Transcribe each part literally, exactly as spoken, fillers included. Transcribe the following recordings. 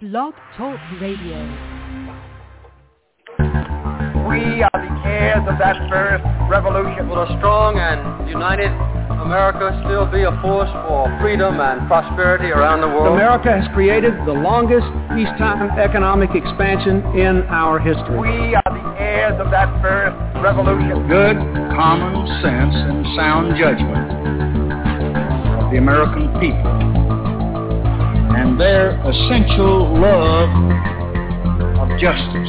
Blog Talk Radio. We are the heirs of that first revolution. Will a strong and united America still be a force for freedom and prosperity around the world? America has created the longest peacetime economic expansion in our history. We are the heirs of that first revolution. Good common sense and sound judgment of the American people and their essential love of justice.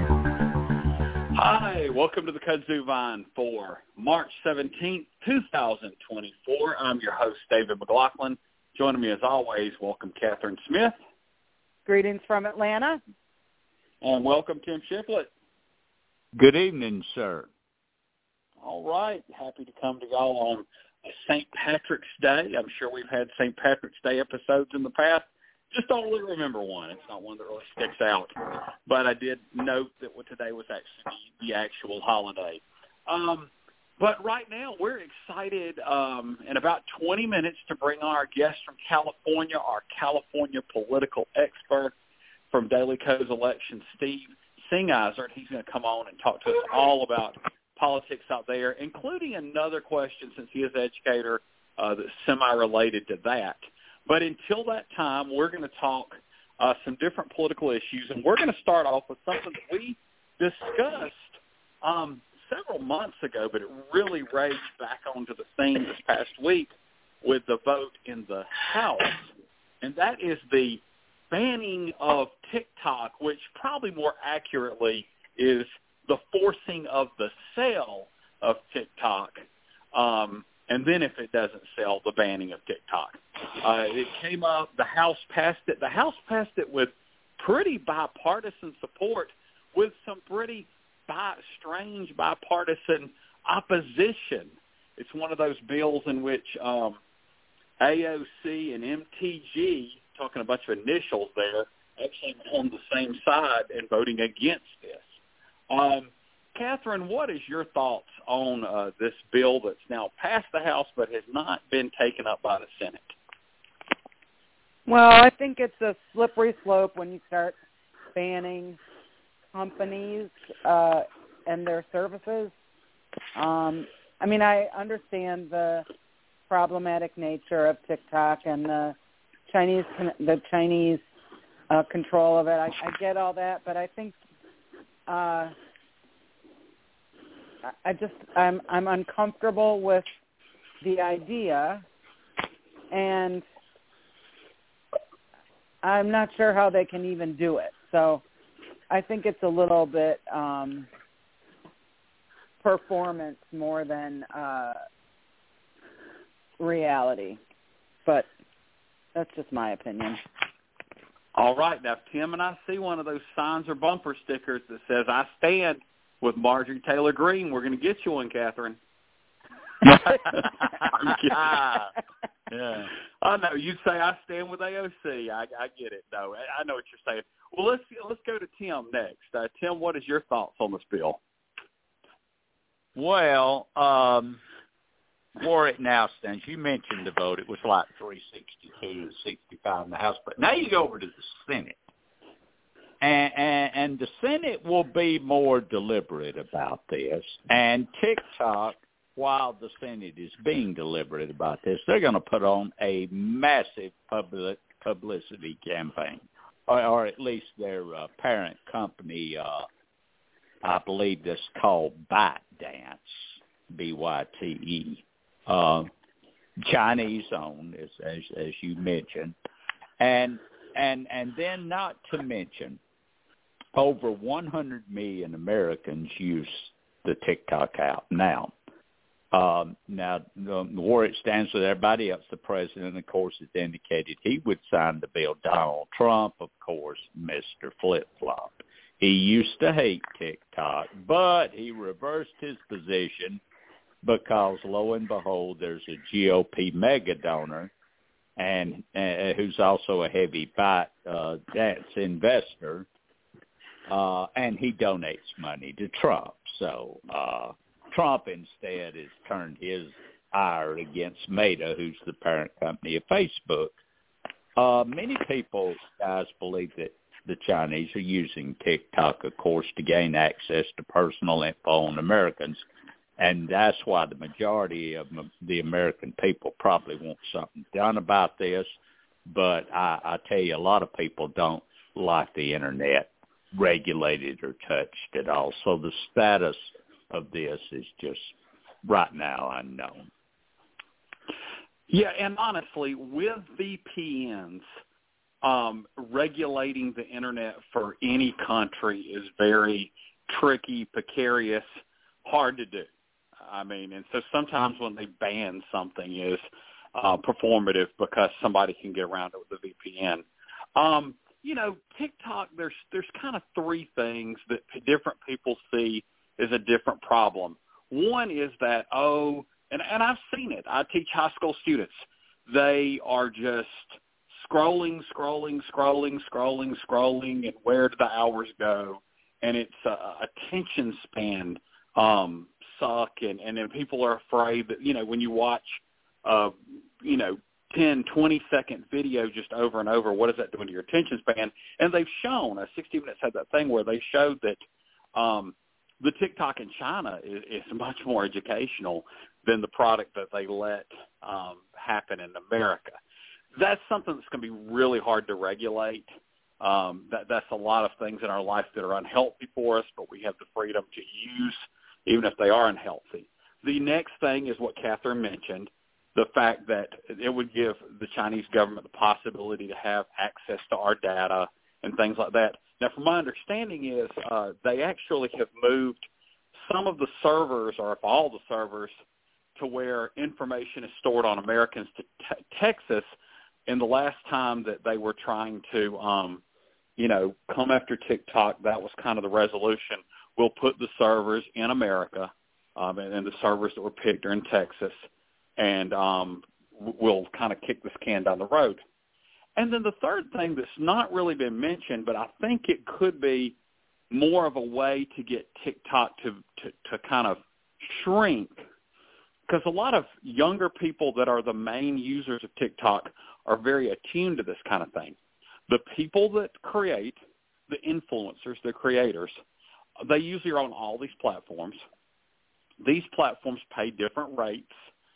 Hi, welcome to the Kudzu Vine for March seventeenth, twenty twenty-four. I'm your host, David McLaughlin. Joining me as always, welcome Catherine Smith. Greetings from Atlanta. And welcome Tim Shiplett. Good evening, sir. All right, happy to come to y'all on Saint Patrick's Day. I'm sure we've had Saint Patrick's Day episodes in the past. Just don't really remember one. It's not one that really sticks out. But I did note that today was actually the actual holiday. Um, but right now we're excited um, in about twenty minutes to bring on our guest from California, our California political expert from Daily Kos Election, Steve Singizer. He's going to come on and talk to us all about politics out there, including another question, since he is an educator, uh, that's semi-related to that. But until that time, we're going to talk uh, some different political issues, and we're going to start off with something that we discussed um, several months ago, but it really raged back onto the scene this past week with the vote in the House, and that is the banning of TikTok, which probably more accurately is the forcing of the sale of TikTok, um, and then if it doesn't sell, the banning of TikTok. Uh, it came up, the House passed it. The House passed it with pretty bipartisan support, with some pretty bi- strange bipartisan opposition. It's one of those bills in which um, A O C and M T G, talking a bunch of initials there, actually on the same side and voting against this. Um, Catherine, what is your thoughts on uh, this bill that's now passed the House but has not been taken up by the Senate? Well, I think it's a slippery slope when you start banning companies uh, and their services. Um, I mean, I understand the problematic nature of TikTok and the Chinese the Chinese uh, control of it. I, I get all that, but I think uh, I just I'm I'm uncomfortable with the idea, and I'm not sure how they can even do it. So I think it's a little bit um, performance more than uh, reality. But that's just my opinion. All right. Now, Tim and I see one of those signs or bumper stickers that says, "I stand with Marjorie Taylor Greene." We're going to get you one, Catherine. I'm kidding. Yeah. I know. You say I stand with A O C. I, I get it. No, I, I know what you're saying. Well, let's let's go to Tim next. Uh, Tim, what is your thoughts on this bill? Well, um, where it now stands, you mentioned the vote. It was like three sixty-two to sixty-five in the House. But now you go over to the Senate. And, and, and the Senate will be more deliberate about this. And TikTok, while the Senate is being deliberate about this, they're going to put on a massive public publicity campaign, or, or at least their uh, parent company, uh, I believe that's called ByteDance, B Y T E, uh, Chinese-owned, as, as as you mentioned, and and and then not to mention, over one hundred million Americans use the TikTok app now. Um, now, um, where it stands with everybody else, the president, of course, has indicated he would sign the bill. Donald Trump, of course, Mister Flip-Flop. He used to hate TikTok, but he reversed his position because, lo and behold, there's a G O P mega donor and uh, who's also a heavy Byte uh, dance investor, uh, and he donates money to Trump. So uh, Trump instead has turned his ire against Meta, who's the parent company of Facebook. Uh, many people, guys, believe that the Chinese are using TikTok, of course, to gain access to personal info on Americans. And that's why the majority of the American people probably want something done about this. But I, I tell you, a lot of people don't like the Internet regulated or touched at all. So the status of this is just right now unknown. Yeah, and honestly, with V P Ns, um, regulating the Internet for any country is very tricky, precarious, hard to do. I mean, and so sometimes when they ban something is uh, performative because somebody can get around it with a V P N. Um, you know, TikTok, there's there's kind of three things that different people see as a different problem. One is that, oh, and, and I've seen it. I teach high school students. They are just scrolling, scrolling, scrolling, scrolling, scrolling, and where do the hours go? And it's uh, attention span um, suck, and, and then people are afraid that, you know, when you watch, uh, you know, ten, twenty-second video just over and over, what is that doing to your attention span? And they've shown, uh, sixty minutes had that thing where they showed that um, the TikTok in China is, is much more educational than the product that they let um, happen in America. That's something that's going to be really hard to regulate. Um, that, that's a lot of things in our life that are unhealthy for us, but we have the freedom to use even if they are unhealthy. The next thing is what Catherine mentioned, the fact that it would give the Chinese government the possibility to have access to our data and things like that. Now, from my understanding is uh, they actually have moved some of the servers, or if all the servers, to where information is stored on Americans to te- Texas. And the last time that they were trying to, um, you know, come after TikTok, that was kind of the resolution. We'll put the servers in America, um, and, and the servers that were picked are in Texas, and um, we'll kind of kick this can down the road. And then the third thing that's not really been mentioned, but I think it could be more of a way to get TikTok to, to, to kind of shrink, because a lot of younger people that are the main users of TikTok are very attuned to this kind of thing. The people that create, the influencers, the creators, they usually are on all these platforms. These platforms pay different rates,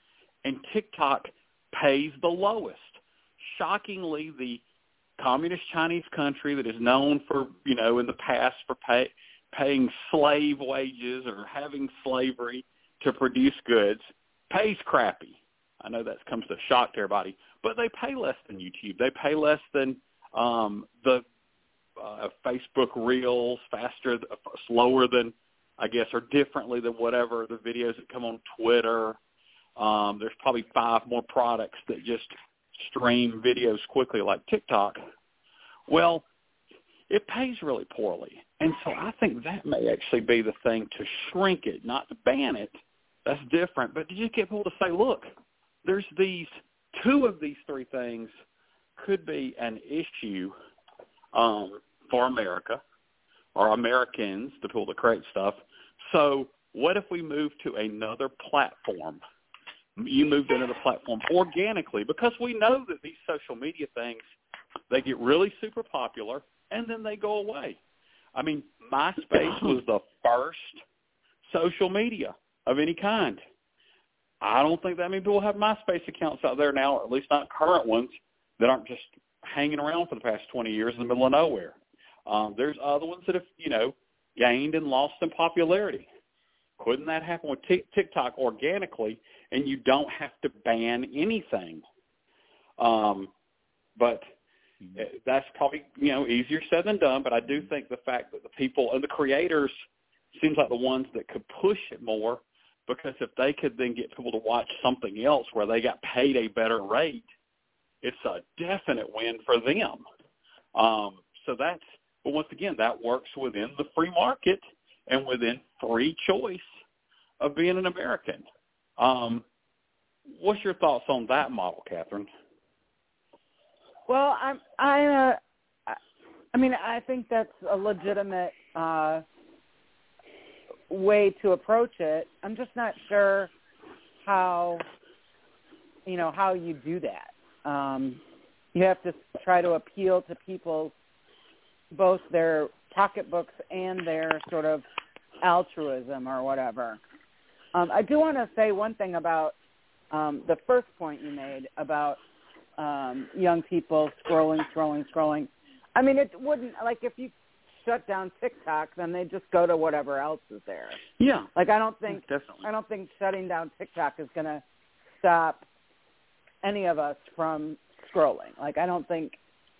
and TikTok pays the lowest. Shockingly, the communist Chinese country that is known for, you know, in the past for pay, paying slave wages or having slavery to produce goods, pays crappy. I know that comes to a shock to everybody, but they pay less than YouTube. They pay less than um, the uh, Facebook Reels, faster, slower than, I guess, or differently than whatever the videos that come on Twitter. Um, there's probably five more products that just stream videos quickly like TikTok. Well, it pays really poorly. And so I think that may actually be the thing to shrink it, not to ban it. That's different. But to just get people to say, look, there's these, two of these three things could be an issue um, for America or Americans, the people that create stuff. So what if we move to another platform? You moved into the platform organically, because we know that these social media things, they get really super popular and then they go away. I mean, MySpace was the first social media of any kind. I don't think that many people have MySpace accounts out there now, or at least not current ones, that aren't just hanging around for the past twenty years in the middle of nowhere. Um, there's other ones that have, you know, gained and lost in popularity. Couldn't that happen with TikTok organically, and you don't have to ban anything? Um, but that's probably, you know, easier said than done, but I do think the fact that the people and the creators seems like the ones that could push it more, because if they could then get people to watch something else where they got paid a better rate, it's a definite win for them. Um, so that's, but once again, that works within the free market and within free choice of being an American. Um, what's your thoughts on that model, Catherine? Well, I'm, I, uh, I mean, I think that's a legitimate uh, way to approach it. I'm just not sure how, you know, how you do that. Um, you have to try to appeal to people's both their pocketbooks and their sort of altruism or whatever. Um, I do want to say one thing about um, the first point you made about um, young people scrolling, scrolling, scrolling. I mean, it wouldn't, like, if you shut down TikTok, then they just go to whatever else is there. Yeah. Like, I don't think, Definitely. I don't think shutting down TikTok is going to stop any of us from scrolling. Like, I don't think,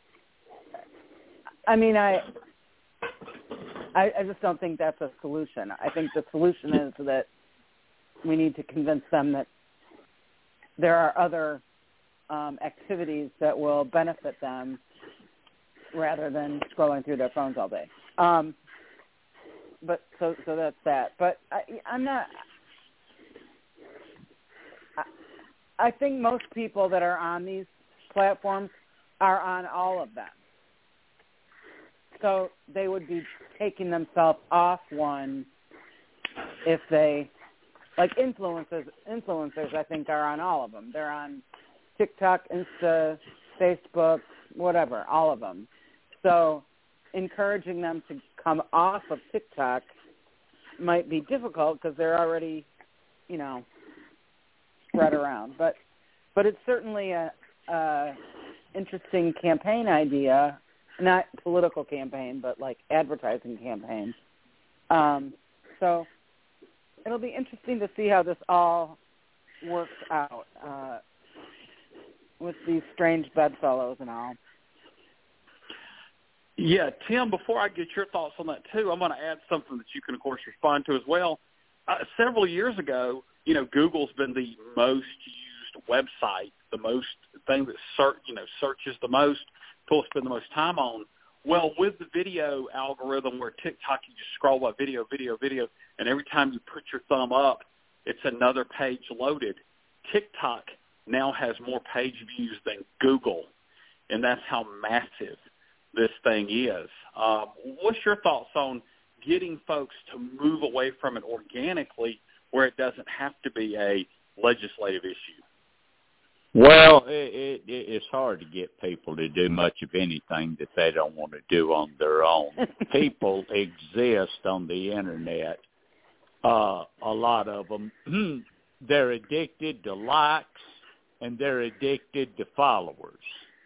I mean, I, I, I just don't think that's a solution. I think the solution is that we need to convince them that there are other um, activities that will benefit them rather than scrolling through their phones all day. Um, but so so that's that. But I, I'm not. I, I think most people that are on these platforms are on all of them. So they would be taking themselves off one if they, like influencers, influencers I think are on all of them. They're on TikTok, Insta, Facebook, whatever, all of them. So encouraging them to come off of TikTok might be difficult because they're already, you know, spread around. But but it's certainly a, a interesting campaign idea. Not political campaign, but like advertising campaign. Um, so it'll be interesting to see how this all works out uh, with these strange bedfellows and all. Yeah, Tim, before I get your thoughts on that too, I'm going to add something that you can, of course, respond to as well. Uh, several years ago, you know, Google's been the most used website, the most thing that search, you know, searches the most. People spend the most time on. Well, with the video algorithm where TikTok, you just scroll by video, video, video, and every time you put your thumb up, it's another page loaded. TikTok now has more page views than Google, and that's how massive this thing is. Um, what's your thoughts on getting folks to move away from it organically where it doesn't have to be a legislative issue? Well, it, it, it's hard to get people to do much of anything that they don't want to do on their own. People exist on the Internet, uh, a lot of them. They're addicted to likes, and they're addicted to followers.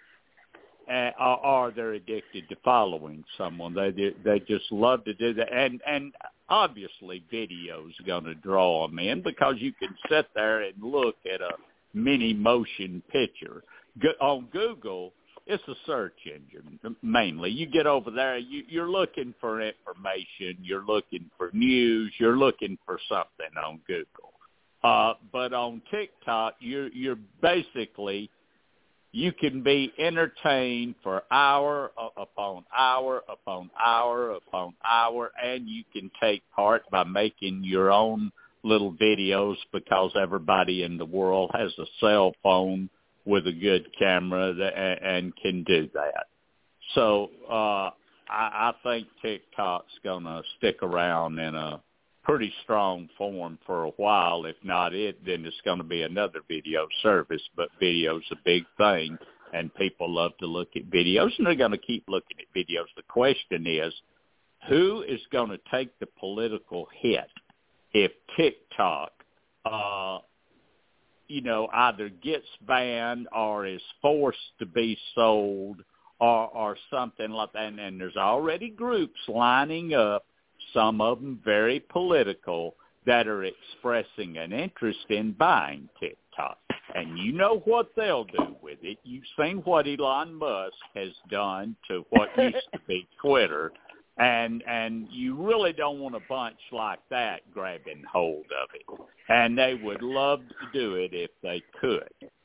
Uh, or, or they're addicted to following someone. They they just love to do that. And, and obviously video's going to draw them in because you can sit there and look at a mini motion picture. Go, on Google, it's a search engine mainly. You get over there, you, you're looking for information, you're looking for news, you're looking for something on Google. Uh, but on TikTok, you're you're basically, you can be entertained for hour upon hour upon hour upon hour, and you can take part by making your own little videos because everybody in the world has a cell phone with a good camera that, and can do that. So uh, I, I think TikTok's going to stick around in a pretty strong form for a while. If not it, then it's going to be another video service. But video's a big thing, and people love to look at videos, and they're going to keep looking at videos. The question is, who is going to take the political hit if TikTok, uh, you know, either gets banned or is forced to be sold or, or something like that? And, and there's already groups lining up, some of them very political, that are expressing an interest in buying TikTok. And you know what they'll do with it. You've seen what Elon Musk has done to what used to be Twitter. And and you really don't want a bunch like that grabbing hold of it. And they would love to do it if they could.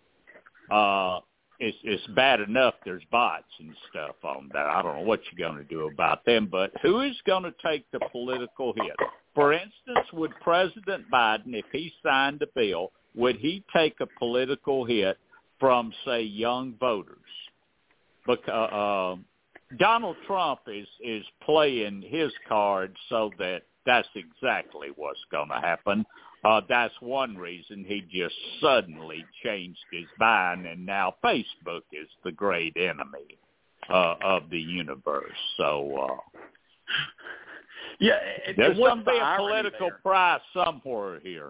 Uh, it's, it's bad enough there's bots and stuff on there. I don't know what you're going to do about them. But who is going to take the political hit? For instance, would President Biden, if he signed a bill, would he take a political hit from, say, young voters? Because... Uh, Donald Trump is, is playing his card so that that's exactly what's going to happen. Uh, that's one reason he just suddenly changed his mind, and now Facebook is the great enemy. uh, of the universe. So uh, yeah, and, there's and going to be the a political there? prize somewhere here.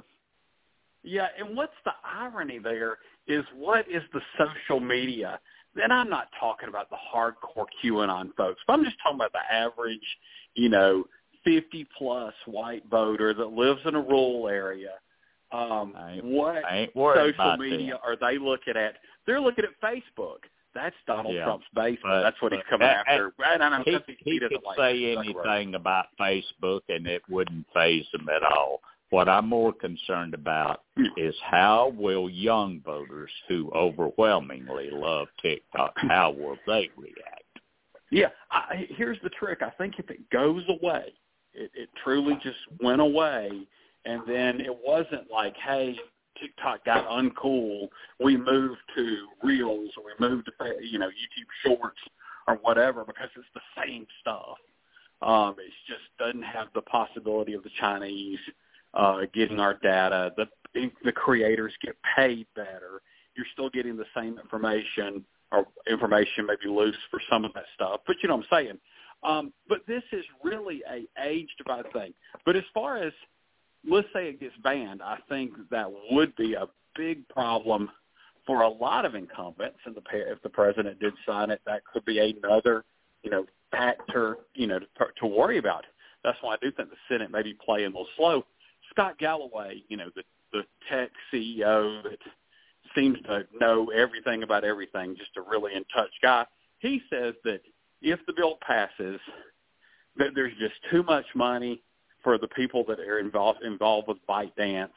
Yeah, and what's the irony there is what is the social media? Then I'm not talking about the hardcore QAnon folks, but I'm just talking about the average, you know, fifty-plus white voter that lives in a rural area. Um, I ain't, what I ain't worried social about media them. are they looking at? They're looking at Facebook. That's Donald Yeah, Trump's basement. but, That's what he's but, coming uh, after. I don't know, he he, he, he could doesn't like say Zuckerberg. anything about Facebook, and it wouldn't faze him at all. What I'm more concerned about is how will young voters who overwhelmingly love TikTok, how will they react? Yeah, I, here's the trick. I think if it goes away, it, it truly just went away, and then it wasn't like, hey, TikTok got uncool, we moved to Reels, or we moved to, you know, YouTube Shorts or whatever, because it's the same stuff. Um, it just doesn't have the possibility of the Chinese uh, getting our data. The the creators get paid better. You're still getting the same information, or information maybe loose for some of that stuff. But you know what I'm saying. Um, but this is really a age-divided thing. But as far as, let's say it gets banned, I think that would be a big problem for a lot of incumbents. And the, if the president did sign it, that could be another, you know, factor, you know, to, to worry about. That's why I do think the Senate may be playing a little slow. Scott Galloway, you know, the, the tech C E O that seems to know everything about everything, just a really in-touch guy, he says that if the bill passes, that there's just too much money for the people that are involved involved with ByteDance,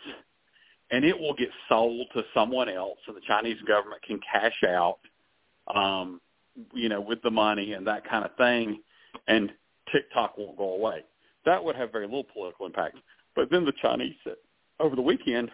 and it will get sold to someone else, so the Chinese government can cash out, um, you know, with the money and that kind of thing, and TikTok won't go away. That would have very little political impact. But then the Chinese said over the weekend,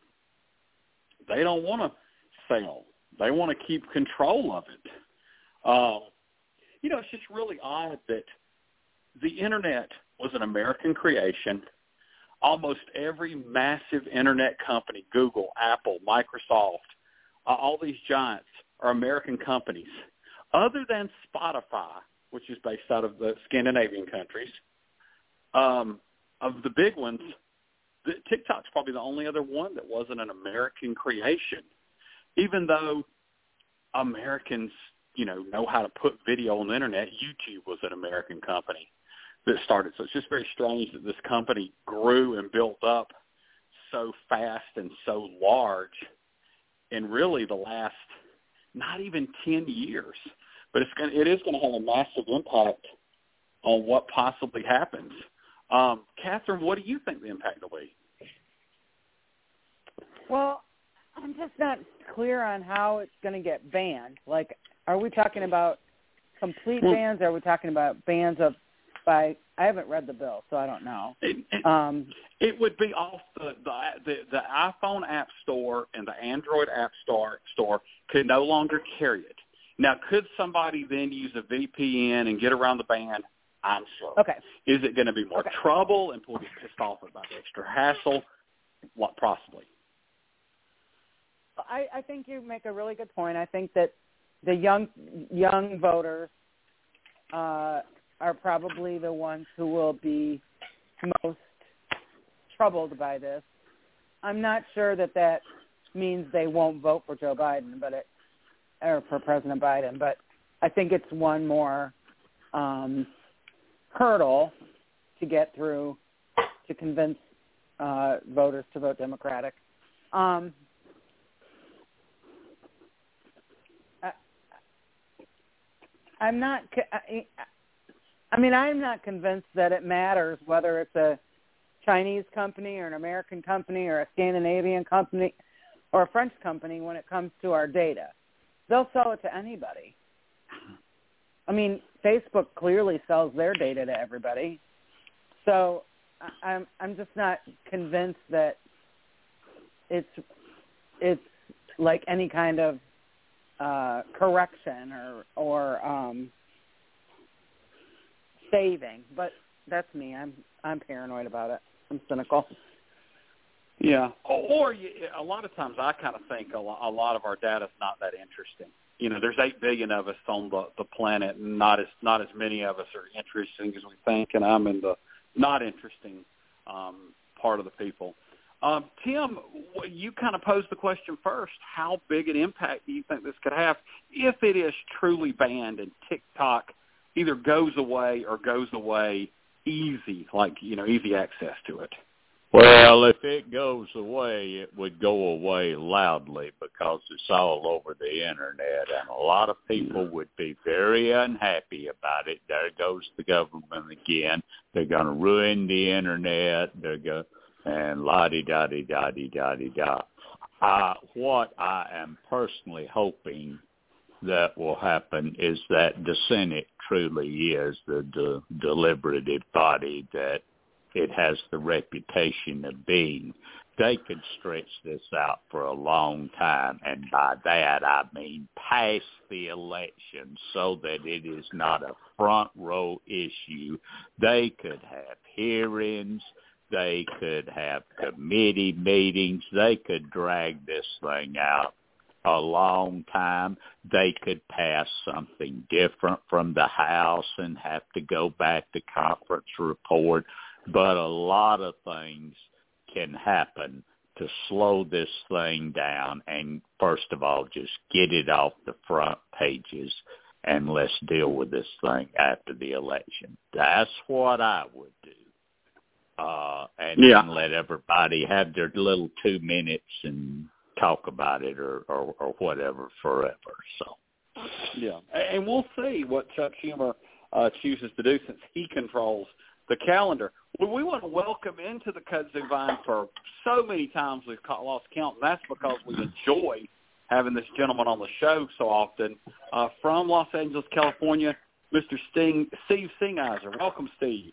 they don't want to sell. They want to keep control of it. Um, you know, it's just really odd that the Internet was an American creation. Almost every massive Internet company, Google, Apple, Microsoft, uh, all these giants are American companies. Other than Spotify, which is based out of the Scandinavian countries, um, of the big ones, the, TikTok's probably the only other one that wasn't an American creation, even though Americans, you know, know how to put video on the Internet. YouTube was an American company that started. So it's just very strange that this company grew and built up so fast and so large in really the last not even ten years. But it's going to, it is going to have a massive impact on what possibly happens. Um, Catherine, what do you think the impact will be? Well, I'm just not clear on how it's going to get banned. Like, are we talking about complete well, bans? Or are we talking about bans of by? I haven't read the bill, so I don't know. It, it, um, it would be off the, the the the iPhone App Store and the Android App Store store could no longer carry it. Now, could somebody then use a V P N and get around the ban? I'm sure. Okay. Is it going to be more okay. trouble and people get pissed off about the extra hassle? What, possibly. I, I think you make a really good point. I think that the young young voters uh, are probably the ones who will be most troubled by this. I'm not sure that that means they won't vote for Joe Biden, but it, or for President Biden. But I think it's one more um, hurdle to get through to convince uh, voters to vote Democratic. Um, I, I'm not. I, I mean, I'm not convinced that it matters whether it's a Chinese company or an American company or a Scandinavian company or a French company when it comes to our data. They'll sell it to anybody. I mean, Facebook clearly sells their data to everybody. So I'm I'm just not convinced that it's it's like any kind of uh, correction or or um, saving. But that's me. I'm I'm paranoid about it. I'm cynical. Yeah. Or you, a lot of times I kind of think a lot, a lot of our data is not that interesting. you know, there's eight billion of us on the, the planet, and not as not as many of us are interesting as we think, and I'm in the not interesting um, part of the people. Um, Tim, you kind of posed the question first. How big an impact do you think this could have if it is truly banned and TikTok either goes away or goes away easy, like, you know, easy access to it? Well, if it goes away, it would go away loudly because it's all over the Internet, and a lot of people would be very unhappy about it. There goes the government again. They're going to ruin the Internet. They're going and la-di-da-di-da-di-da-di-da. Uh, what I am personally hoping that will happen is that the Senate truly is the de- deliberative body that it has the reputation of being. They could stretch this out for a long time, and by that I mean pass the election so that it is not a front row issue. They could have hearings. They could have committee meetings. They could drag this thing out a long time. They could pass something different from the House and have to go back to conference report. But a lot of things can happen to slow this thing down and, first of all, just get it off the front pages and let's deal with this thing after the election. That's what I would do. Uh, and yeah. then let everybody have their little two minutes and talk about it or, or, or whatever forever. So, yeah, and we'll see what Chuck Schumer uh, chooses to do since he controls the calendar. Well, we want to welcome into the Kudzu Vine for so many times we've lost count, and that's because we enjoy having this gentleman on the show so often. Uh, from Los Angeles, California, Mister Sting, Steve Singheiser. Welcome, Steve.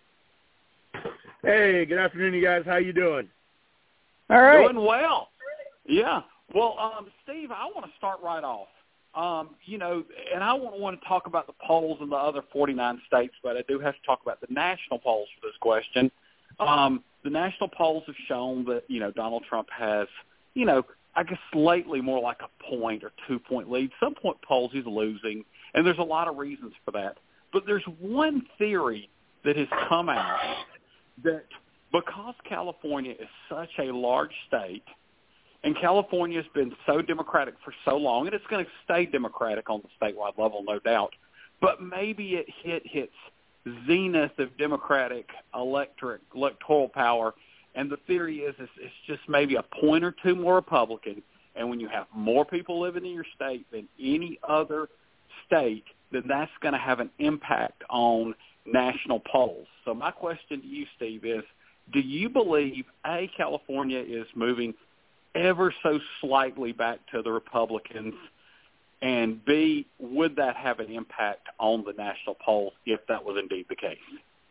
Hey, good afternoon, you guys. How you doing? All right. Doing well. Yeah. Well, um, Steve, I want to start right off. Um, you know, and I won't want to talk about the polls in the other forty-nine states, but I do have to talk about the national polls for this question. Um, the national polls have shown that, you know, Donald Trump has, you know, I guess slightly more like a point or two-point lead. Some point polls he's losing, and there's a lot of reasons for that. But there's one theory that has come out that because California is such a large state, and California has been so Democratic for so long, and it's going to stay Democratic on the statewide level, no doubt, but maybe it hit its zenith of Democratic electric, electoral power, and the theory is it's, it's just maybe a point or two more Republican, and when you have more people living in your state than any other state, then that's going to have an impact on national polls. So my question to you, Steve, is do you believe, A, California is moving ever so slightly back to the Republicans, and B, would that have an impact on the national polls if that was indeed the case?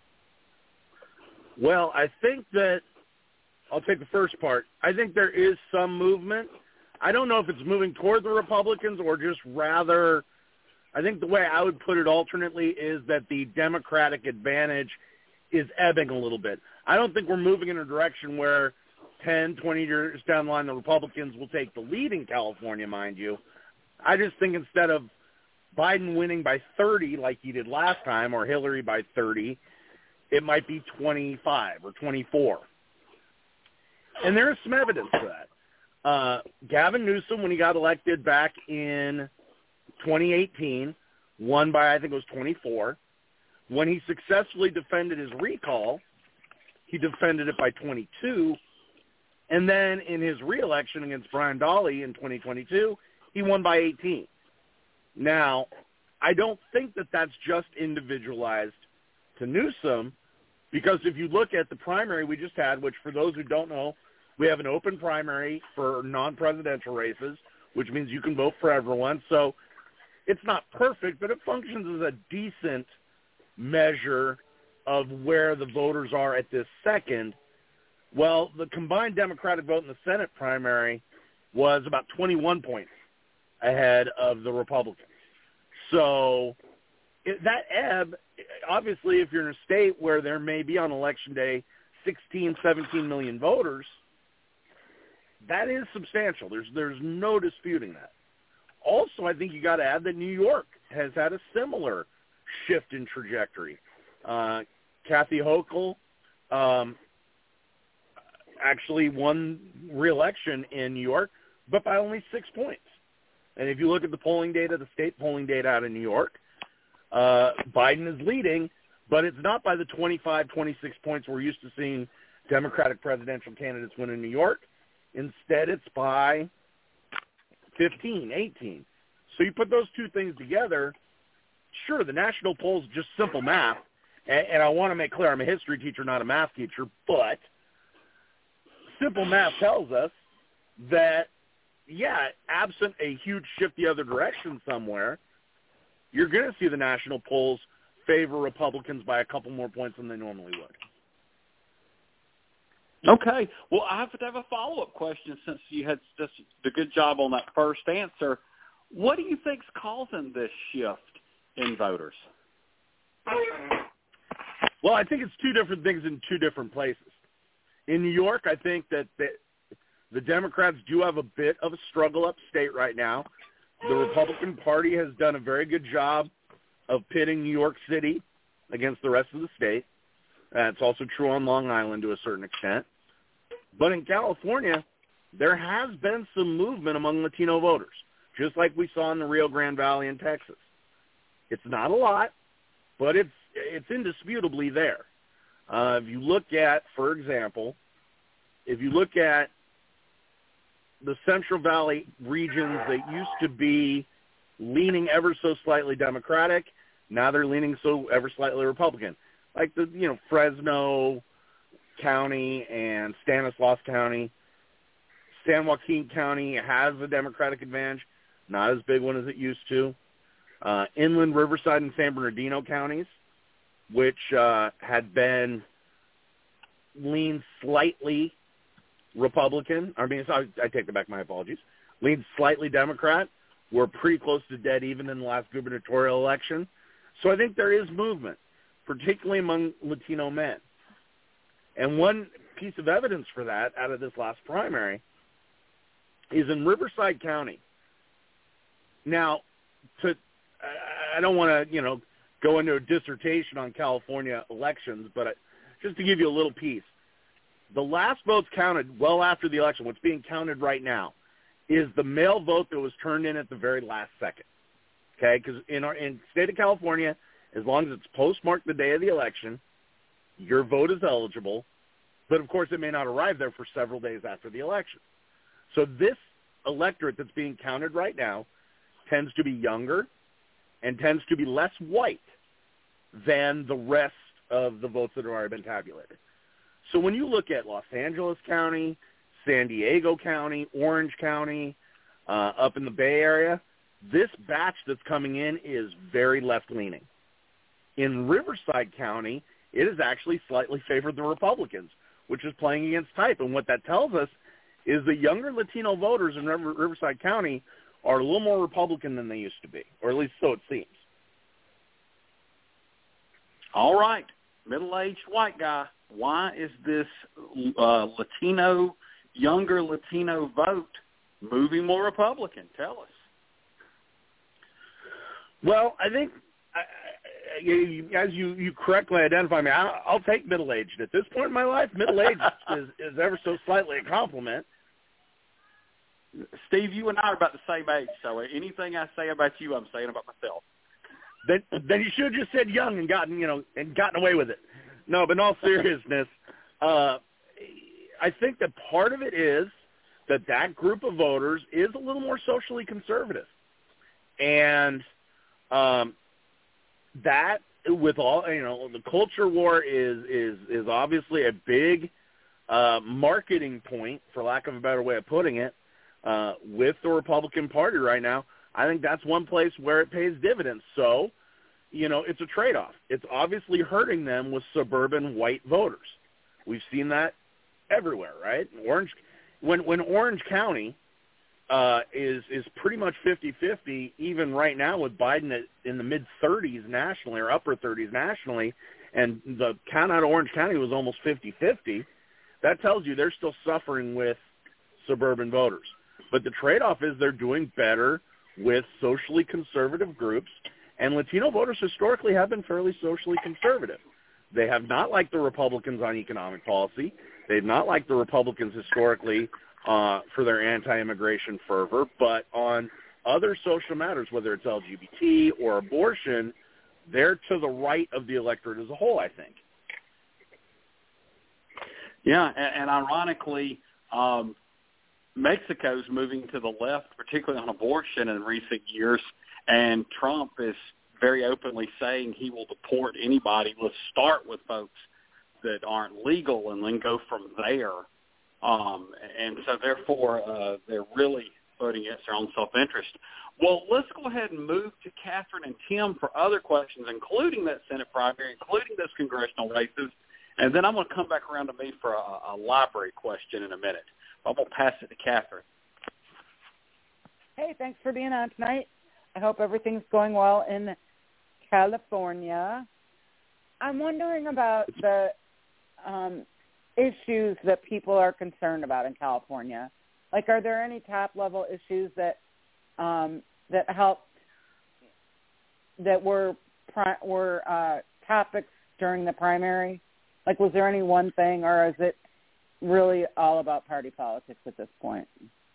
Well, I think that I'll take the first part. I think there is some movement. I don't know if it's moving toward the Republicans or just rather – I think the way I would put it alternately is that the Democratic advantage is ebbing a little bit. I don't think we're moving in a direction where ten, twenty years down the line the Republicans will take the lead in California, mind you. I just think instead of Biden winning by thirty like he did last time or Hillary by thirty, it might be twenty-five or twenty-four. And there is some evidence for that. Uh, Gavin Newsom, when he got elected back in twenty eighteen, won by, I think it was twenty-four. When he successfully defended his recall, he defended it by twenty-two. And then in his reelection against Brian Dahle in twenty twenty-two, he won by eighteen. Now, I don't think that that's just individualized to Newsom, because if you look at the primary we just had, which for those who don't know, we have an open primary for non-presidential races, which means you can vote for everyone. So it's not perfect, but it functions as a decent measure of where the voters are at this second. Well, the combined Democratic vote in the Senate primary was about twenty-one points ahead of the Republicans. So it, that ebb, obviously, if you're in a state where there may be on Election Day sixteen, seventeen million voters, that is substantial. There's there's no disputing that. also, I think you got to add that New York has had a similar shift in trajectory. Uh, Kathy Hochul um, actually won re-election in New York, but by only six points. And if you look at the polling data, the state polling data out of New York, uh, Biden is leading, but it's not by the twenty-five, twenty-six points we're used to seeing Democratic presidential candidates win in New York. Instead, it's by fifteen, eighteen. So you put those two things together, sure, the national polls just simple math, and, and I want to make clear I'm a history teacher, not a math teacher, but simple math tells us that, yeah, absent a huge shift the other direction somewhere, you're going to see the national polls favor Republicans by a couple more points than they normally would. Okay. Well, I have to have a follow-up question since you had just a good job on that first answer. What do you think's causing this shift in voters? Well, I think it's two different things in two different places. In New York, I think that the, the Democrats do have a bit of a struggle upstate right now. The Republican Party has done a very good job of pitting New York City against the rest of the state. Uh, it's also true on Long Island to a certain extent. But in California, there has been some movement among Latino voters, just like we saw in the Rio Grande Valley in Texas. It's not a lot, but it's it's indisputably there. Uh, if you look at, for example, if you look at the Central Valley regions that used to be leaning ever so slightly Democratic, now they're leaning so ever slightly Republican. Like the, you know, Fresno County and Stanislaus County. San Joaquin County has a Democratic advantage, not as big one as it used to. Uh, Inland, Riverside, and San Bernardino counties, which uh, had been leaned slightly Republican. I mean, I, I take back my apologies. Leaned slightly Democrat. Were pretty close to dead even in the last gubernatorial election. So I think there is movement, particularly among Latino men. And one piece of evidence for that out of this last primary is in Riverside County. Now, to I don't want to, you know, go into a dissertation on California elections, but I, just to give you a little piece, the last votes counted well after the election, what's being counted right now, is the mail vote that was turned in at the very last second. Okay, because in our in the state of California, as long as it's postmarked the day of the election, your vote is eligible, but of course it may not arrive there for several days after the election. So this electorate that's being counted right now tends to be younger and tends to be less white than the rest of the votes that have already been tabulated. So when you look at Los Angeles County, San Diego County, Orange County, uh, up in the Bay Area, this batch that's coming in is very left-leaning. In Riverside County, it has actually slightly favored the Republicans, which is playing against type. And what that tells us is the younger Latino voters in River, Riverside County are a little more Republican than they used to be, or at least so it seems. All right, middle-aged white guy, why is this uh, Latino, younger Latino vote moving more Republican? Tell us. Well, I think, I, I, you, as you, you correctly identify me, I, I'll take middle-aged. At this point in my life, middle-aged is, is ever so slightly a compliment. Steve, you and I are about the same age, so anything I say about you, I'm saying about myself. Then, then you should have just said young and gotten, you know, and gotten away with it. No, but in all seriousness, uh, I think that part of it is that that group of voters is a little more socially conservative, and um, that with all, you know, the culture war is is is obviously a big uh, marketing point, for lack of a better way of putting it, uh, with the Republican Party right now. I think that's one place where it pays dividends. So, you know, it's a trade-off. It's obviously hurting them with suburban white voters. We've seen that everywhere, right? Orange, when when Orange County uh, is is pretty much fifty-fifty, even right now with Biden at, in the mid-thirties nationally or upper thirties nationally, and the count out of Orange County was almost fifty-fifty, that tells you they're still suffering with suburban voters. But the trade-off is they're doing better with socially conservative groups, and Latino voters historically have been fairly socially conservative. They have not liked the Republicans on economic policy. They've not liked the Republicans historically uh, for their anti-immigration fervor, but on other social matters, whether it's L G B T or abortion, they're to the right of the electorate as a whole, I think. Yeah, and, and ironically, um, Mexico's moving to the left, particularly on abortion in recent years, and Trump is very openly saying he will deport anybody. Let's start with folks that aren't legal and then go from there. Um, and so, therefore, uh, they're really voting against their own self-interest. Well, let's go ahead and move to Catherine and Tim for other questions, including that Senate primary, including those congressional races. And then I'm going to come back around to me for a, a library question in a minute. I'm going to pass it to Catherine. Hey, thanks for being on tonight. I hope everything's going well in California. I'm wondering about the um, issues that people are concerned about in California. Like, are there any top-level issues that um, that helped, that were pri- were uh, topics during the primary? Like, was there any one thing, or is it really all about party politics at this point?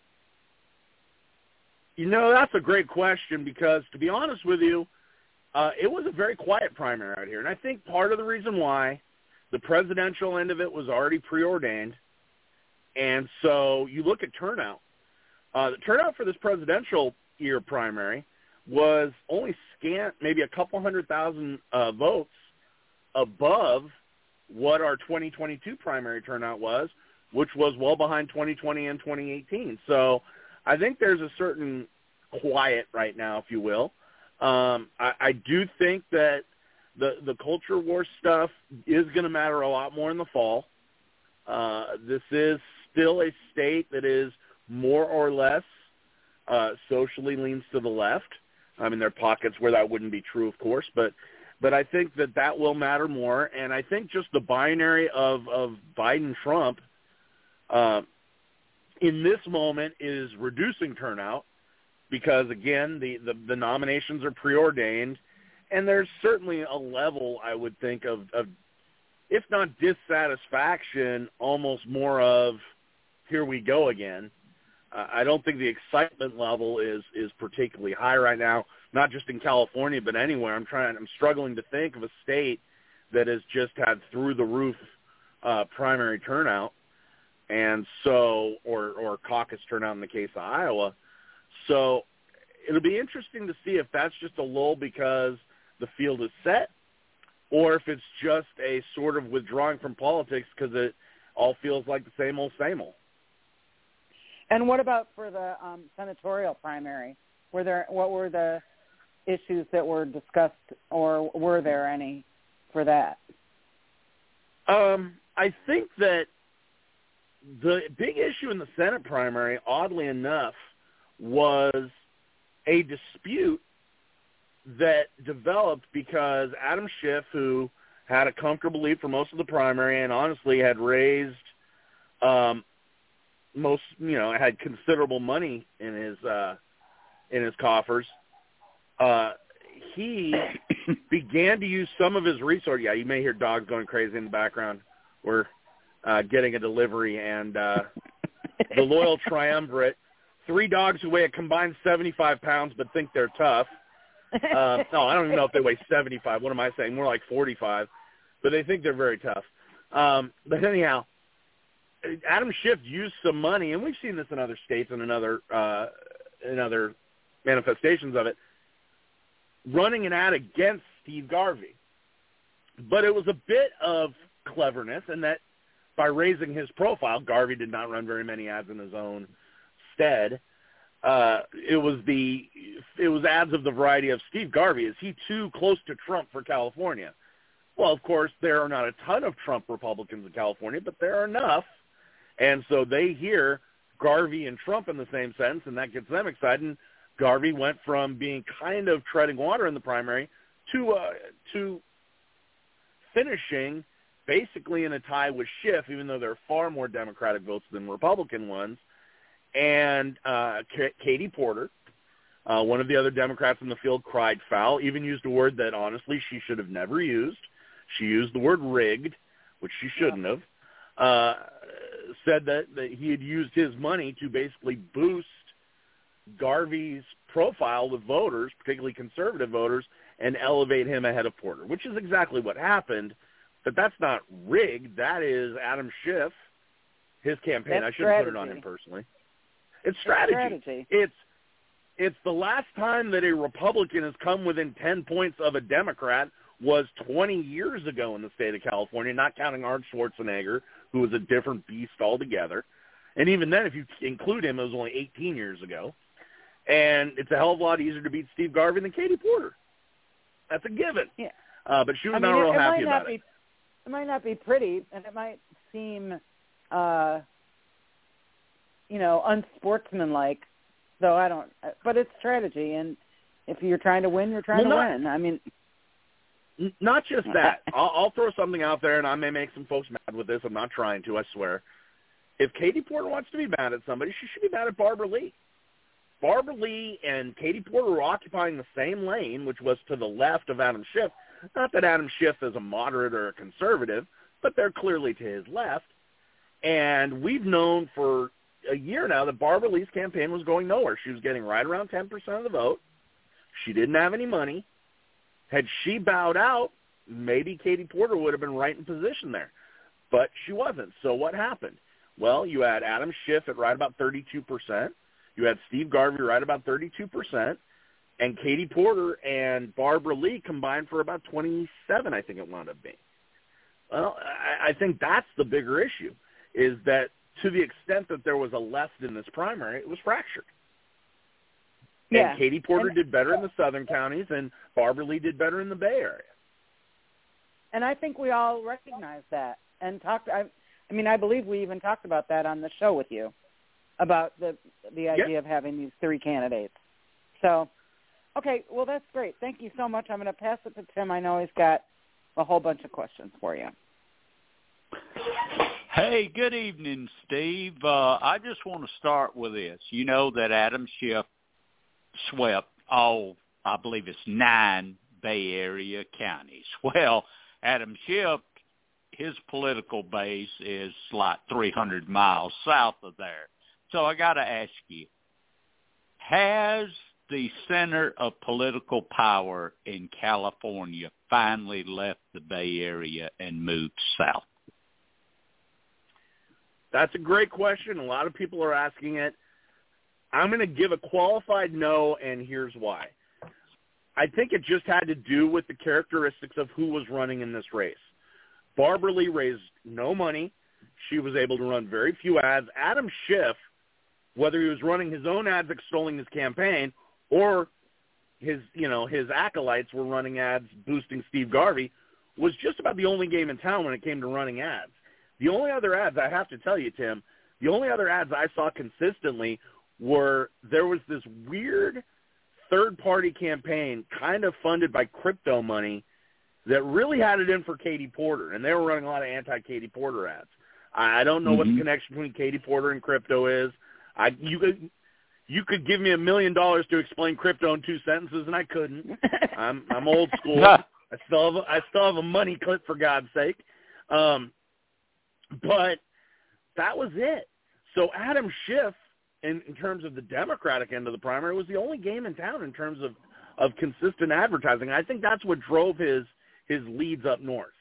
You know, that's a great question because, to be honest with you, uh, it was a very quiet primary out here. And I think part of the reason why, the presidential end of it was already preordained. And so you look at turnout. Uh, the turnout for this presidential year primary was only scant, maybe a couple hundred thousand uh, votes above what our twenty twenty-two primary turnout was, which was well behind twenty twenty and twenty eighteen. So I think there's a certain quiet right now, if you will. Um, I, I do think that the, the culture war stuff is going to matter a lot more in the fall. Uh, this is still a state that is more or less uh, socially leans to the left. I mean, there are pockets where that wouldn't be true, of course, but But I think that that will matter more, and I think just the binary of, of Biden-Trump uh, in this moment is reducing turnout because, again, the, the, the nominations are preordained, and there's certainly a level, I would think, of, of if not dissatisfaction, almost more of here we go again. Uh, I don't think the excitement level is, is particularly high right now. Not just in California, but anywhere. I'm trying. I'm struggling to think of a state that has just had through the roof uh, primary turnout, and so or or caucus turnout in the case of Iowa. So it'll be interesting to see if that's just a lull because the field is set, or if it's just a sort of withdrawing from politics because it all feels like the same old, same old. And what about for the um, senatorial primary? Were there what were the issues that were discussed, or were there any for that? Um, I think that the big issue in the Senate primary, oddly enough, was a dispute that developed because Adam Schiff, who had a comfortable lead for most of the primary and honestly had raised um, most, you know, had considerable money in his uh, in his coffers, Uh, he began to use some of his resources. Yeah, you may hear dogs going crazy in the background. We're uh, getting a delivery, and uh, the loyal triumvirate, three dogs who weigh a combined seventy-five pounds but think they're tough. Uh, no, I don't even know if they weigh seventy-five. What am I saying? More like forty-five. But they think they're very tough. Um, but anyhow, Adam Schiff used some money, and we've seen this in other states and in other, uh, in other manifestations of it, running an ad against Steve Garvey. But it was a bit of cleverness in that by raising his profile, Garvey did not run very many ads in his own stead. Uh, it was the it was ads of the variety of Steve Garvey. Is he too close to Trump for California? Well, of course, there are not a ton of Trump Republicans in California, but there are enough. And so they hear Garvey and Trump in the same sentence, and that gets them excited. And Garvey went from being kind of treading water in the primary to uh, to finishing basically in a tie with Schiff, even though there are far more Democratic votes than Republican ones. And uh, K- Katie Porter, Uh, one of the other Democrats in the field cried foul, even used a word that, honestly, she should have never used. She used the word rigged, which she shouldn't have. Uh, said that, that he had used his money to basically boost Garvey's profile with voters, particularly conservative voters, and elevate him ahead of Porter, which is exactly what happened. But that's not rigged. That is Adam Schiff, his campaign. That's I shouldn't strategy. put it on him personally. It's strategy. It's strategy. It's It's the last time that a Republican has come within ten points of a Democrat was twenty years ago in the state of California, not counting Arnold Schwarzenegger, who was a different beast altogether. And even then, if you include him, it was only eighteen years ago. And it's a hell of a lot easier to beat Steve Garvey than Katie Porter. That's a given. Yeah. Uh, but she was I not mean, real it, it happy might about not it. Be, it might not be pretty, and it might seem, uh, you know, unsportsmanlike. So I don't, but it's strategy, and if you're trying to win, you're trying well, to not, win. I mean, not just that. I'll, I'll throw something out there, and I may make some folks mad with this. I'm not trying to, I swear. If Katie Porter wants to be mad at somebody, she should be mad at Barbara Lee. Barbara Lee and Katie Porter were occupying the same lane, which was to the left of Adam Schiff. Not that Adam Schiff is a moderate or a conservative, but they're clearly to his left. And we've known for a year now that Barbara Lee's campaign was going nowhere. She was getting right around ten percent of the vote. She didn't have any money. Had she bowed out, maybe Katie Porter would have been right in position there. But she wasn't. So what happened? Well, you had Adam Schiff at right about thirty-two percent. You had Steve Garvey right about thirty-two percent. And Katie Porter and Barbara Lee combined for about twenty-seven, I think it wound up being. Well, I, I think that's the bigger issue, is that to the extent that there was a left in this primary, it was fractured. yeah. And Katie Porter and, did better in the southern counties, and Barbara Lee did better in the Bay Area. And I think we all recognize that and talked. I, I mean, I believe we even talked about that on the show with you, about the the idea yep. of having these three candidates. So, okay, well, that's great. Thank you so much. I'm going to pass it to Tim. I know he's got a whole bunch of questions for you. Hey, good evening, Steve. Uh, I just want to start with this. You know that Adam Schiff swept all, I believe it's nine Bay Area counties. Well, Adam Schiff, his political base is like three hundred miles south of there. So I got to ask you, has the center of political power in California finally left the Bay Area and moved south? That's a great question. A lot of people are asking it. I'm going to give a qualified no, and here's why. I think it just had to do with the characteristics of who was running in this race. Barbara Lee raised no money. She was able to run very few ads. Adam Schiff, whether he was running his own ads extolling his campaign or his, you know, his acolytes were running ads boosting Steve Garvey, was just about the only game in town when it came to running ads. The only other ads, I have to tell you, Tim, the only other ads I saw consistently were there was this weird third-party campaign kind of funded by crypto money that really had it in for Katie Porter, and they were running a lot of anti-Katie Porter ads. I don't know mm-hmm. what the connection between Katie Porter and crypto is. I you could you could give me a million dollars to explain crypto in two sentences, and I couldn't. I'm I'm old school. I still have a, I still have a money clip, for God's sake. Um, But that was it. So Adam Schiff, in, in terms of the Democratic end of the primary, was the only game in town in terms of, of consistent advertising. I think that's what drove his his leads up north.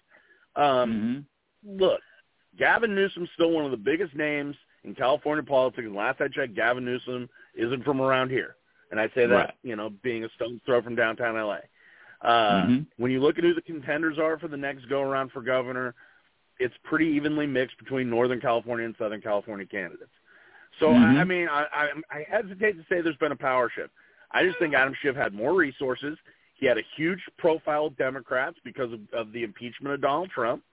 Um, mm-hmm. Look, Gavin Newsom's still one of the biggest names in California politics. And last I checked, Gavin Newsom isn't from around here. And I say that, right. you know, being a stone's throw from downtown L A. Uh, mm-hmm. When you look at who the contenders are for the next go-around for governor, it's pretty evenly mixed between Northern California and Southern California candidates. So, mm-hmm. I, I mean, I, I, I hesitate to say there's been a power shift. I just think Adam Schiff had more resources. He had a huge profile of Democrats because of, of the impeachment of Donald Trump.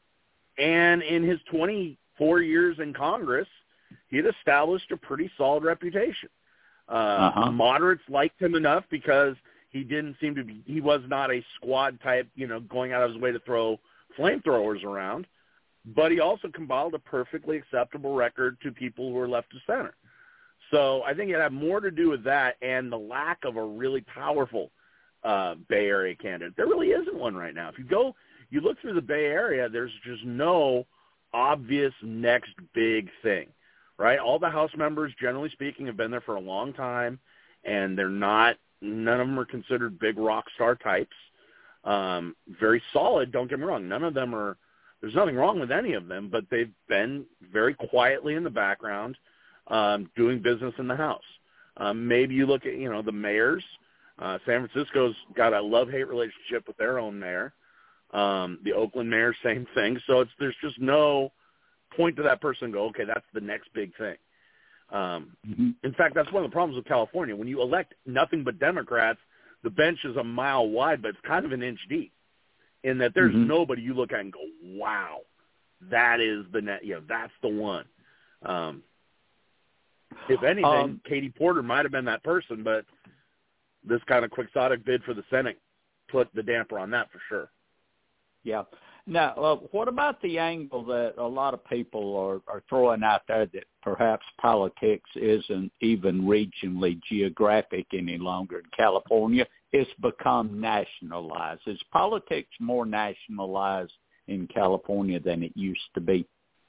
And in his twenty-four years in Congress, he had established a pretty solid reputation. Uh, uh-huh. Moderates liked him enough because he didn't seem to be – he was not a squad type, you know, going out of his way to throw flamethrowers around. But he also compiled a perfectly acceptable record to people who were left of center. So I think it had more to do with that and the lack of a really powerful uh, Bay Area candidate. There really isn't one right now. If you go, you look through the Bay Area, there's just no obvious next big thing, right? All the House members, generally speaking, have been there for a long time, and they're not, none of them are considered big rock star types. Um, very solid, don't get me wrong. None of them are, there's nothing wrong with any of them, but they've been very quietly in the background um, doing business in the House. Um, maybe you look at, you know, the mayors. Uh, San Francisco's got a love-hate relationship with their own mayor. Um, the Oakland mayor, same thing. So it's there's just no point to that person and go, okay, that's the next big thing. Um, mm-hmm. In fact, that's one of the problems with California. When you elect nothing but Democrats, the bench is a mile wide, but it's kind of an inch deep in that there's mm-hmm. nobody you look at and go, wow, that is the net, you know, that's the one. Um, if anything, um, Katie Porter might have been that person, but this kind of quixotic bid for the Senate put the damper on that for sure. Yeah. Now, uh, what about the angle that a lot of people are, are throwing out there that perhaps politics isn't even regionally geographic any longer in California? It's become nationalized. Is politics more nationalized in California than it used to be?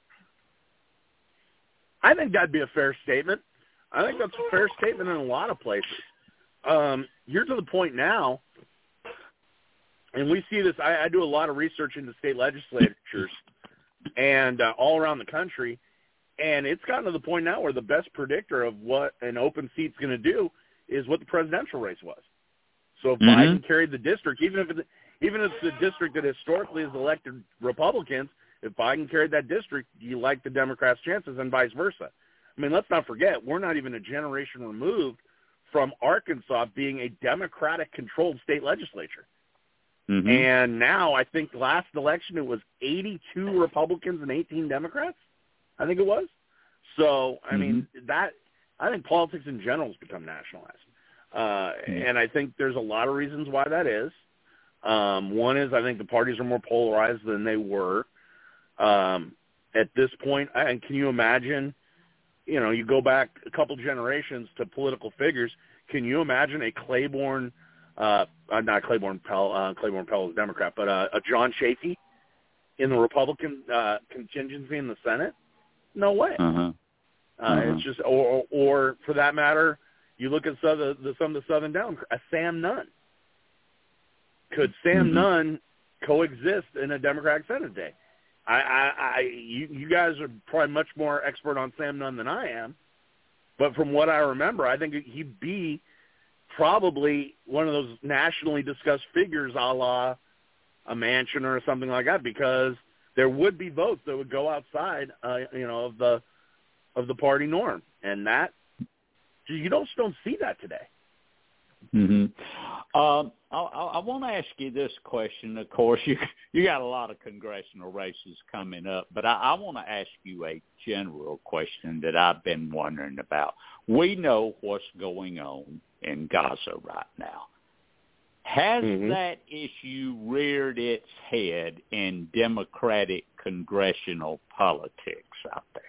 I think that'd be a fair statement. I think that's a fair statement in a lot of places. Um, you're to the point now, and we see this, I, I do a lot of research into state legislatures and uh, all around the country, and it's gotten to the point now where the best predictor of what an open seat's going to do is what the presidential race was. So if mm-hmm. Biden carried the district, even if it, even if it's a district that historically has elected Republicans, if Biden carried that district, you like the Democrats' chances and vice versa. I mean, let's not forget, we're not even a generation removed from Arkansas being a Democratic-controlled state legislature. Mm-hmm. And now I think last election it was eighty-two Republicans and eighteen Democrats, I think it was. So, I mm-hmm. mean, that I think politics in general has become nationalized. Uh, mm-hmm. And I think there's a lot of reasons why that is. Um, one is I think the parties are more polarized than they were. Um, at this point, and can you imagine, you know, you go back a couple generations to political figures, can you imagine a Claiborne Uh, not Claiborne Pell, uh, Claiborne Pell is a Democrat, but uh, a John Chafee in the Republican uh, contingency in the Senate? No way. Uh-huh. Uh, uh-huh. It's just, or, or for that matter, you look at some of the, the, some of the Southern Democrats, a Sam Nunn. Could Sam mm-hmm. Nunn coexist in a Democratic Senate day? I, I, I you, you guys are probably much more expert on Sam Nunn than I am, but from what I remember, I think he'd be probably one of those nationally discussed figures a la a Manchin or something like that, because there would be votes that would go outside, uh, you know, of the of the party norm, and that you don't don't see that today. Mm-hmm. Um, I, I want to ask you this question. Of course, you you got a lot of congressional races coming up, but I, I want to ask you a general question that I've been wondering about. We know what's going on in Gaza right now. Has mm-hmm. that issue reared its head in Democratic congressional politics out there?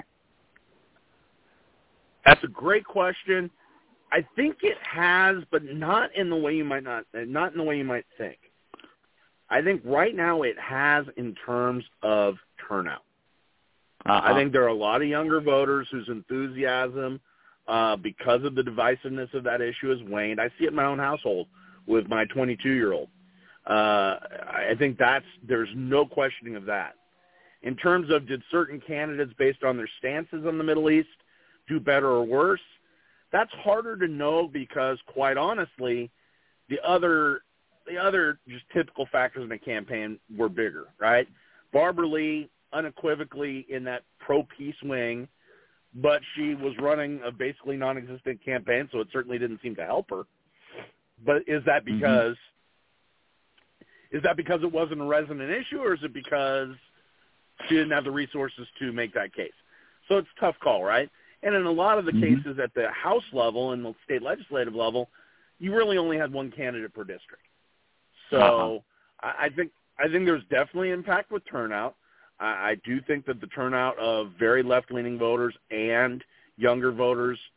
That's a great question. I think it has, but not in the way you might not, not in the way you might think. I think right now it has in terms of turnout. Uh-huh. I think there are a lot of younger voters whose enthusiasm, uh, because of the divisiveness of that issue, has waned. I see it in my own household with my twenty-two-year-old. Uh, I think that's there's no questioning of that. In terms of did certain candidates, based on their stances on the Middle East, do better or worse? That's harder to know because, quite honestly, the other the other just typical factors in a campaign were bigger, right? Barbara Lee, unequivocally in that pro-peace wing, but she was running a basically non-existent campaign, so it certainly didn't seem to help her. But is that because mm-hmm. is that because it wasn't a resonant issue, or is it because she didn't have the resources to make that case? So it's a tough call, right? And in a lot of the mm-hmm. cases at the House level and the state legislative level, you really only had one candidate per district. So uh-huh. I, I think I think there's definitely impact with turnout. I, I do think that the turnout of very left-leaning voters and younger voters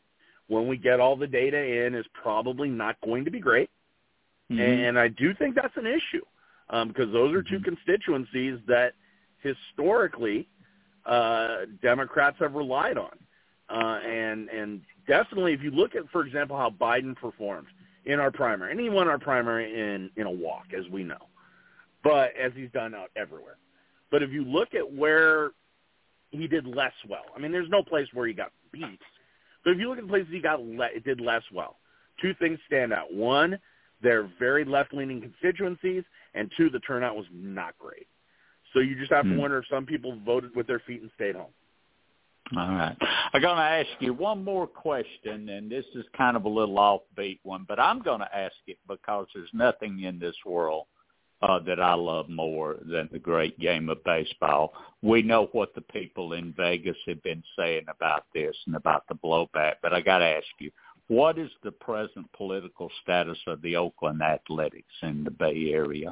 when we get all the data in, is probably not going to be great. Mm-hmm. And I do think that's an issue um, because those are two mm-hmm. constituencies that historically uh, Democrats have relied on. Uh, and, and definitely if you look at, for example, how Biden performed in our primary, and he won our primary in, in a walk, as we know, but as he's done out everywhere. But if you look at where he did less well, I mean, there's no place where he got beat. But if you look at the places he got le- it did less well, two things stand out. One, they're very left-leaning constituencies, and two, the turnout was not great. So you just have mm. to wonder if some people voted with their feet and stayed home. All right. I'm going to ask you one more question, and this is kind of a little offbeat one, but I'm going to ask it because there's nothing in this world uh, that I love more than the great game of baseball. We know what the people in Vegas have been saying about this and about the blowback, but I got to ask you, what is the present political status of the Oakland Athletics in the Bay Area?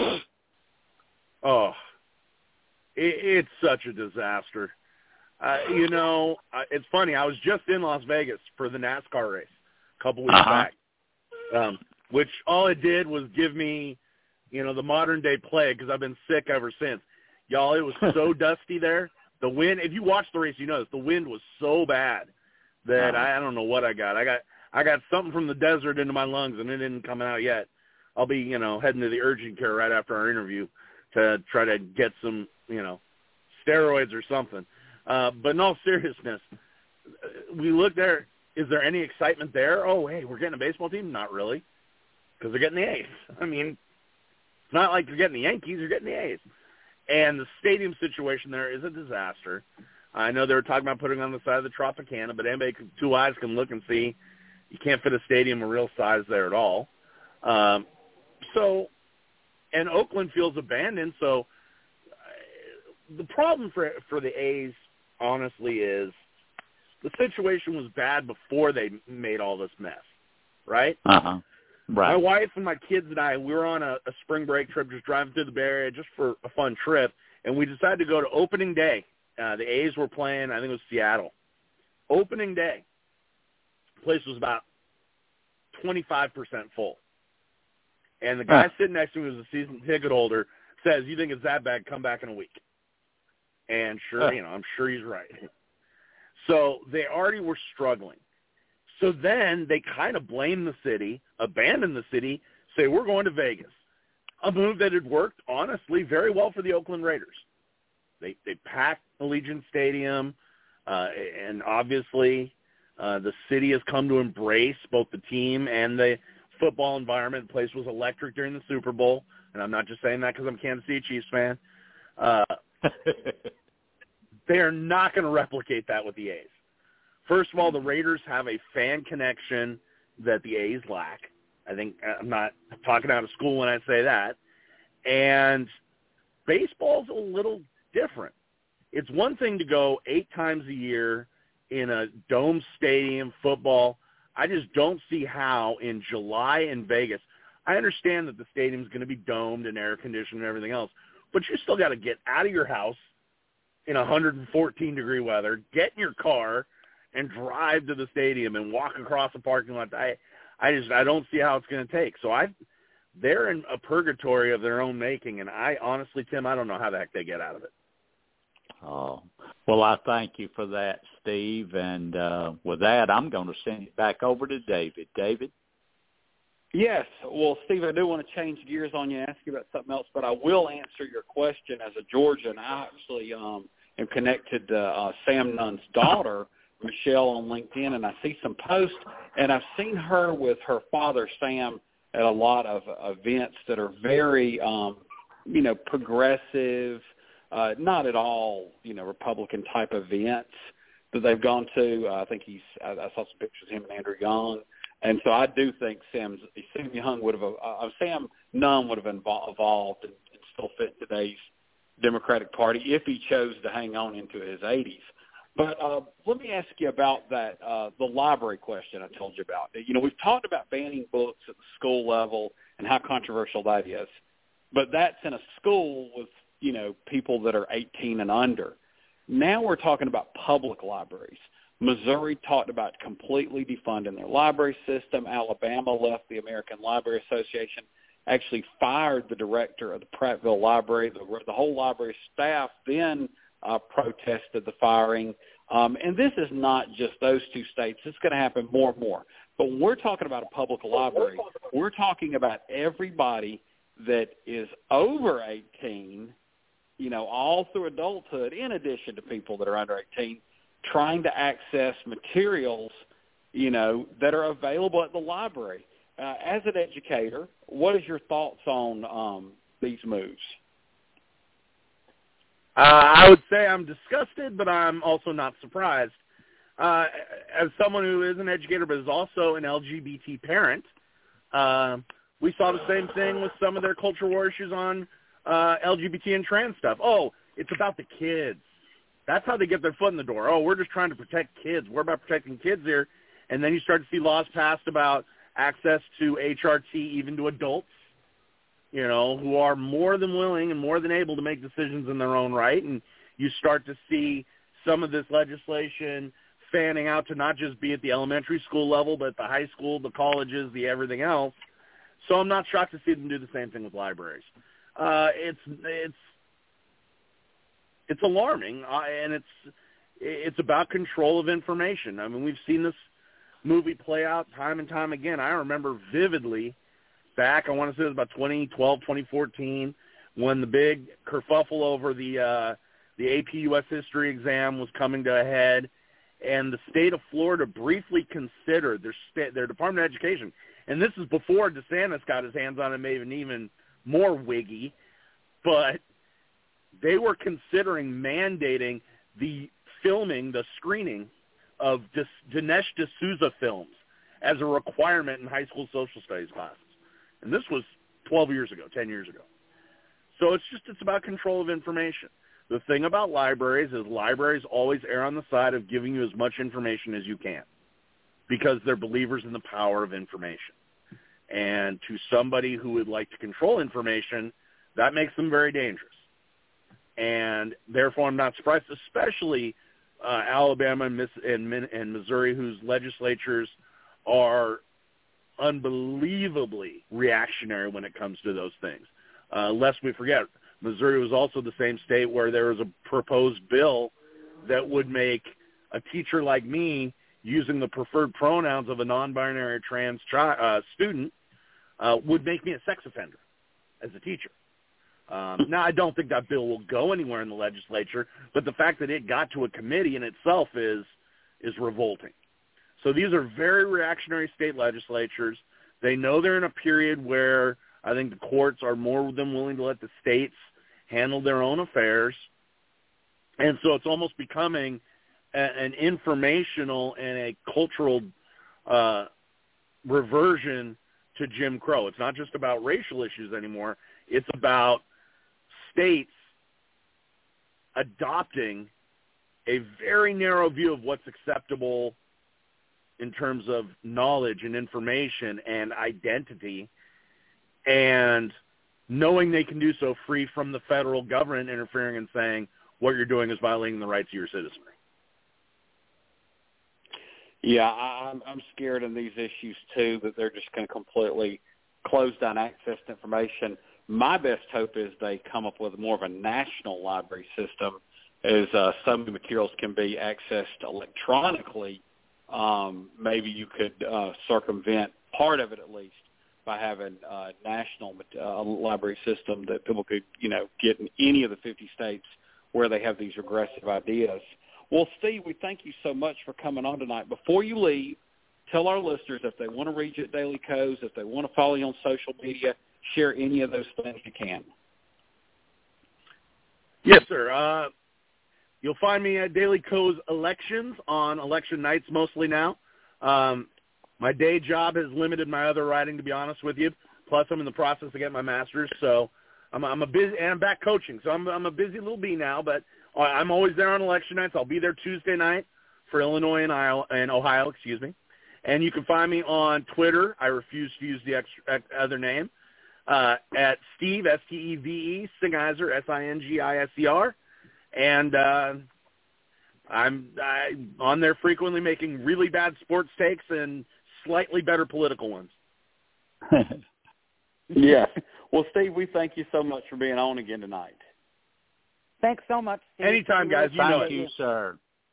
Oh, it, it's such a disaster. Uh, you know, uh, it's funny. I was just in Las Vegas for the NASCAR race a couple weeks uh-huh. back, um, which all it did was give me, you know, the modern-day plague because I've been sick ever since. Y'all, it was so dusty there. The wind, if you watch the race, you know this. The wind was so bad that uh-huh. I, I don't know what I got. I got I got something from the desert into my lungs, and it didn't come out yet. I'll be, you know, heading to the urgent care right after our interview to try to get some, you know, steroids or something. Uh, but in all seriousness, we look there. Is there any excitement there? Oh, hey, we're getting a baseball team? Not really, because they're getting the A's. I mean, it's not like you're getting the Yankees. You're getting the A's. And the stadium situation there is a disaster. I know they were talking about putting it on the side of the Tropicana, but anybody with two eyes can look and see you can't fit a stadium of real size there at all. Um, so, and Oakland feels abandoned. So uh, the problem for for the A's, honestly, is the situation was bad before they made all this mess, right? Uh-huh. Right. My wife and my kids and I, we were on a, a spring break trip, just driving through the Bay Area just for a fun trip, and we decided to go to opening day. Uh, the A's were playing, I think it was Seattle. Opening day. The place was about twenty-five percent full. And the guy huh. sitting next to me, who's a season ticket holder, says, "You think it's that bad? Come back in a week." And sure, huh. you know, I'm sure he's right. So they already were struggling. So then they kind of blame the city, abandon the city, say, we're going to Vegas. A move that had worked, honestly, very well for the Oakland Raiders. They they packed Allegiant Stadium, uh, and obviously uh, the city has come to embrace both the team and the football environment. The place was electric during the Super Bowl, and I'm not just saying that because I'm a Kansas City Chiefs fan. Uh, they are not going to replicate that with the A's. First of all, the Raiders have a fan connection that the A's lack. I think I'm not talking out of school when I say that. And baseball's a little different. It's one thing to go eight times a year in a dome stadium football. I just don't see how in July in Vegas. I understand that the stadium's going to be domed and air conditioned and everything else, but you still got to get out of your house in one hundred fourteen degree weather, get in your car, and drive to the stadium and walk across the parking lot. I, I just I don't see how it's going to take. So I, they're in a purgatory of their own making, and I honestly, Tim, I don't know how the heck they get out of it. Oh, well, I thank you for that, Steve. And uh, with that, I'm going to send it back over to David. David? Yes. Well, Steve, I do want to change gears on you and ask you about something else, but I will answer your question as a Georgian. I actually um, am connected to uh, Sam Nunn's daughter, Michelle, on LinkedIn, and I see some posts, and I've seen her with her father, Sam, at a lot of events that are very, um, you know, progressive, uh, not at all, you know, Republican-type events that they've gone to. Uh, I think he's – I saw some pictures of him and Andrew Young. And so I do think Sam's, Sam Young would have uh, – Sam Nunn would have evolved and, and still fit today's Democratic Party if he chose to hang on into his eighties. But uh, let me ask you about that, uh, the library question I told you about. You know, we've talked about banning books at the school level and how controversial that is. But that's in a school with, you know, people that are eighteen and under. Now we're talking about public libraries. Missouri talked about completely defunding their library system. Alabama left the American Library Association, actually fired the director of the Prattville Library. The, the whole library staff then uh, protested the firing. Um, and this is not just those two states. It's going to happen more and more. But when we're talking about a public library, we're talking about everybody that is over eighteen, you know, all through adulthood, in addition to people that are under eighteen, trying to access materials, you know, that are available at the library. Uh, as an educator, what is your thoughts on um, these moves? Uh, I would say I'm disgusted, but I'm also not surprised. Uh, as someone who is an educator but is also an L G B T parent, uh, we saw the same thing with some of their culture war issues on uh, L G B T and trans stuff. Oh, it's about the kids. That's how they get their foot in the door. Oh, we're just trying to protect kids. We're about protecting kids here. And then you start to see laws passed about access to H R T even to adults, you know, who are more than willing and more than able to make decisions in their own right. And you start to see some of this legislation fanning out to not just be at the elementary school level, but the high school, the colleges, the everything else. So I'm not shocked to see them do the same thing with libraries. Uh, it's it's it's alarming, uh, and it's it's about control of information. I mean, we've seen this movie play out time and time again. I remember vividly back, I want to say it was about twenty twelve, twenty fourteen, when the big kerfuffle over the uh, the A P U S history exam was coming to a head, and the state of Florida briefly considered their sta- their Department of Education, and this is before DeSantis got his hands on it, maybe even more wiggy, but they were considering mandating the filming, the screening of Dinesh D'Souza films as a requirement in high school social studies classes. And this was twelve years ago, ten years ago. So it's just, it's about control of information. The thing about libraries is libraries always err on the side of giving you as much information as you can because they're believers in the power of information. And to somebody who would like to control information, that makes them very dangerous. And therefore, I'm not surprised, especially uh, Alabama and, Miss, and, and Missouri, whose legislatures are unbelievably reactionary when it comes to those things. Uh, lest we forget, Missouri was also the same state where there was a proposed bill that would make a teacher like me, using the preferred pronouns of a non-binary trans chi- uh, student, uh, would make me a sex offender as a teacher. Um, now, I don't think that bill will go anywhere in the legislature, but the fact that it got to a committee in itself is is revolting. So these are very reactionary state legislatures. They know they're in a period where I think the courts are more than willing to let the states handle their own affairs. And so it's almost becoming a, an informational and a cultural uh, reversion to Jim Crow. It's not just about racial issues anymore. It's about states adopting a very narrow view of what's acceptable in terms of knowledge and information and identity, and knowing they can do so free from the federal government interfering and saying what you're doing is violating the rights of your citizenry. Yeah, I'm, I'm scared in these issues, too, that they're just going to completely close down access to information. My best hope is they come up with more of a national library system, as uh, some of the materials can be accessed electronically. Um, maybe you could uh, circumvent part of it at least by having a national uh, library system that people could, you know, get in any of the fifty states where they have these regressive ideas. Well, Steve, we thank you so much for coming on tonight. Before you leave, tell our listeners if they want to read you at Daily Kos, if they want to follow you on social media, share any of those things you can. Yes, sir. Uh, you'll find me at Daily Kos Elections on election nights mostly now. Um, my day job has limited my other writing, to be honest with you. Plus, I'm in the process of getting my master's, so I'm, I'm a busy, and I'm back coaching, so I'm, I'm a busy little bee now. But I'm always there on election nights. I'll be there Tuesday night for Illinois and, Iowa, and Ohio, excuse me. And you can find me on Twitter. I refuse to use the extra, other name. Uh, at Steve, S T E V E, Singizer, S I N G I S E R. And uh, I'm I, on there frequently making really bad sports takes and slightly better political ones. Yes. Well, Steve, we thank you so much for being on again tonight. Thanks so much, Steve. Anytime, guys. You know Thank it. you, sir.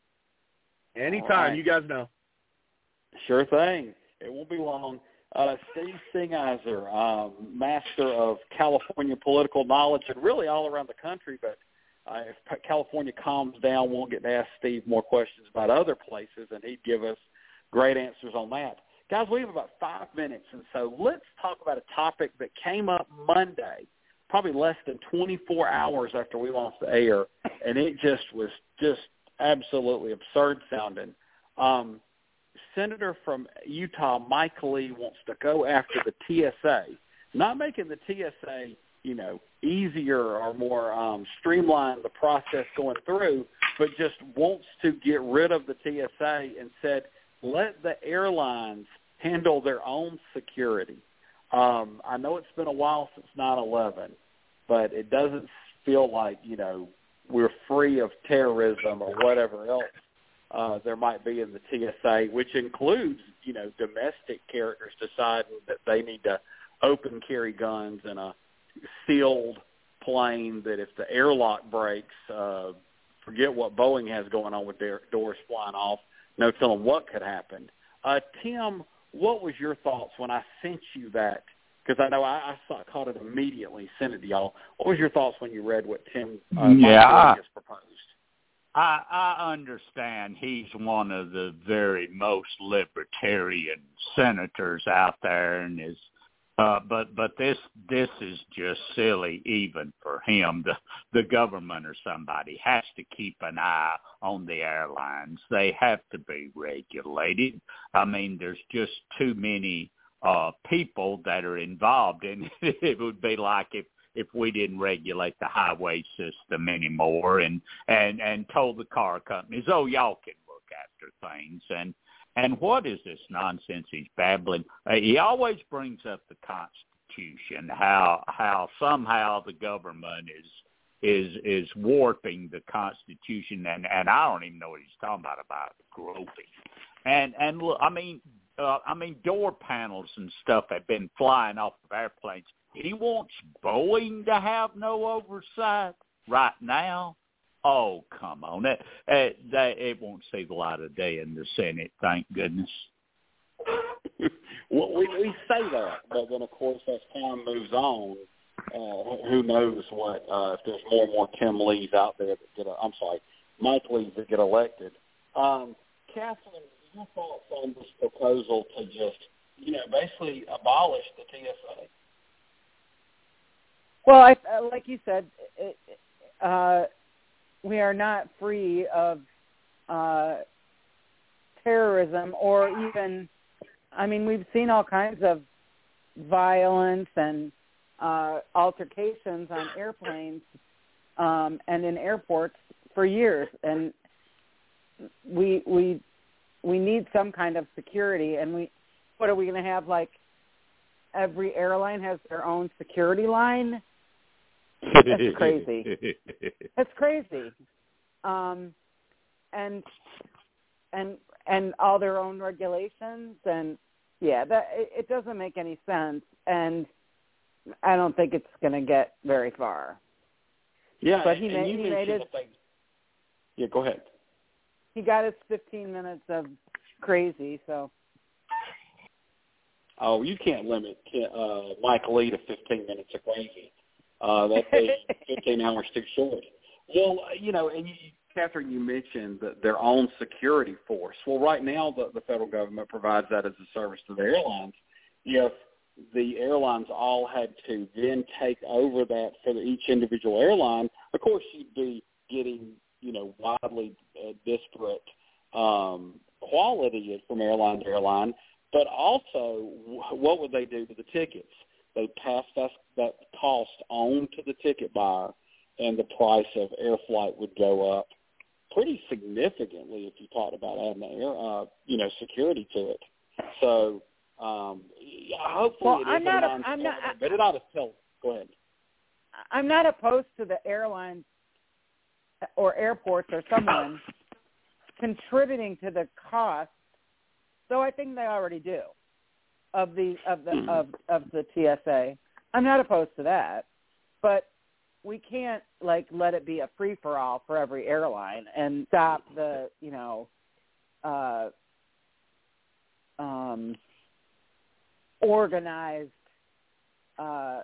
Anytime. Right. You guys know. Sure thing. It won't be long. Uh, Steve Singizer, um, master of California political knowledge and really all around the country. But uh, if California calms down, we'll get to ask Steve more questions about other places, and he'd give us great answers on that. Guys, we have about five minutes, and so let's talk about a topic that came up Monday, probably less than twenty-four hours after we lost the air, and it just was just absolutely absurd sounding. Um, Senator from Utah, Mike Lee, wants to go after the T S A, not making the T S A, you know, easier or more um, streamline the process going through, but just wants to get rid of the T S A and said, let the airlines handle their own security. Um, I know it's been a while since nine eleven, but it doesn't feel like, you know, we're free of terrorism or whatever else uh, there might be in the T S A, which includes, you know, domestic characters deciding that they need to open carry guns in a sealed plane, that if the airlock breaks, uh, forget what Boeing has going on with their doors flying off, no telling what could happen. Uh, Tim, what was your thoughts when I sent you that? Because I know I, I saw, caught it immediately, sent it to y'all. What was your thoughts when you read what Tim uh, yeah, has proposed? I, I understand he's one of the very most libertarian senators out there, and is, uh, but but this this is just silly even for him. The the government or somebody has to keep an eye on the airlines. They have to be regulated. I mean, there's just too many uh, people that are involved, and it would be like if. if we didn't regulate the highway system anymore and, and, and told the car companies, oh, y'all can look after things. And and what is this nonsense he's babbling? Uh, he always brings up the Constitution, how how somehow the government is is is warping the Constitution, and, and I don't even know what he's talking about, about groping. And, and look, I mean, uh, I mean, door panels and stuff have been flying off of airplanes. He wants Boeing to have no oversight right now. Oh, come on. That, that, that, it won't see the light of day in the Senate, thank goodness. Well, we, we say that, but then, of course, as time moves on, uh, who knows what, uh, if there's more and more Tim Lees out there that get, a, I'm sorry, Mike Lees that get elected. Um, Catherine, your thoughts on this proposal to just, you know, basically abolish the T S A? Well, I, like you said, it, uh, we are not free of uh, terrorism or even, I mean, we've seen all kinds of violence and uh, altercations on airplanes um, and in airports for years, and we we we need some kind of security. And we, what are we going to have? Like every airline has their own security line. That's crazy. That's crazy. Um, and and and all their own regulations, and yeah, that it, it doesn't make any sense, and I don't think it's going to get very far. Yeah, but he and made, you he made it. They, yeah, go ahead. He got his fifteen minutes of crazy, so. Oh, you can't limit uh, Mike Lee to fifteen minutes of crazy. Uh, that'd be fifteen hours too short. Well, you know, and you, Catherine, you mentioned the, their own security force. Well, right now the, the federal government provides that as a service to the airlines. If the airlines all had to then take over that for the, each individual airline, of course you'd be getting, you know, widely uh, disparate um, quality from airline to airline. But also, what would they do to the tickets? They pass that, that cost on to the ticket buyer, and the price of air flight would go up pretty significantly if you talked about adding air, uh, you know, security to it. So, um, hopefully well, it is I'm not a a, non I'm not, but it ought to tell. Go ahead. I'm not opposed to the airlines or airports or someone contributing to the cost. So I think they already do of the of the mm. of of the T S A. I'm not opposed to that, but we can't like let it be a free for all for every airline and stop the you know uh, um, organized uh,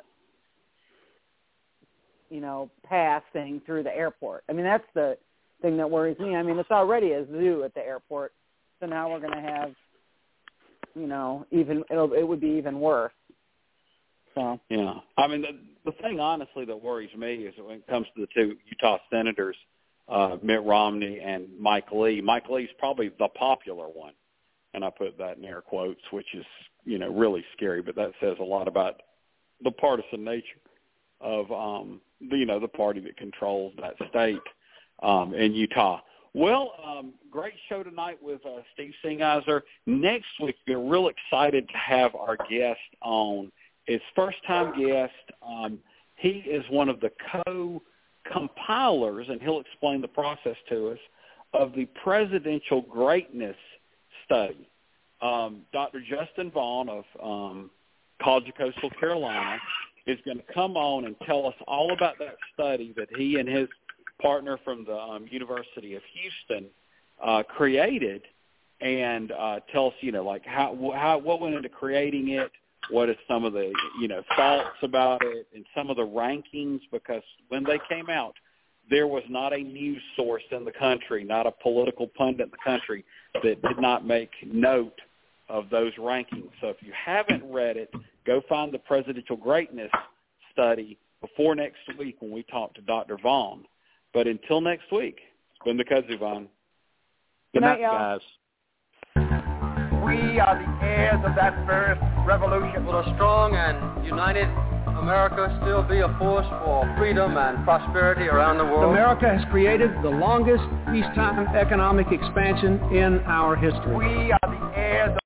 you know passing through the airport. I mean that's the thing that worries me. I mean it's already a zoo at the airport, so now we're going to have you know even it'll, it would be even worse. So. Yeah, I mean, the, the thing, honestly, that worries me is when it comes to the two Utah senators, uh, Mitt Romney and Mike Lee. Mike Lee's probably the popular one, and I put that in air quotes, which is, you know, really scary, but that says a lot about the partisan nature of, um, the, you know, the party that controls that state um, in Utah. Well, um, great show tonight with uh, Steve Singheiser. Next week, we're real excited to have our guest on. His first-time guest, um, he is one of the co-compilers, and he'll explain the process to us, of the Presidential Greatness Study. Um, Doctor Justin Vaughn of um, College of Coastal Carolina is going to come on and tell us all about that study that he and his partner from the um, University of Houston uh, created, and uh, tell us, you know, like how, how what went into creating it, what is some of the, you know, thoughts about it and some of the rankings, because when they came out, there was not a news source in the country, not a political pundit in the country that did not make note of those rankings. So if you haven't read it, go find the Presidential Greatness Study before next week when we talk to Doctor Vaughn. But until next week, it's been the Kudzu Vaughn. Good night, y'all. Guys. We are the heirs of that first revolution. Will a strong and united America still be a force for freedom and prosperity around the world? America has created the longest peacetime economic expansion in our history. We are the heirs of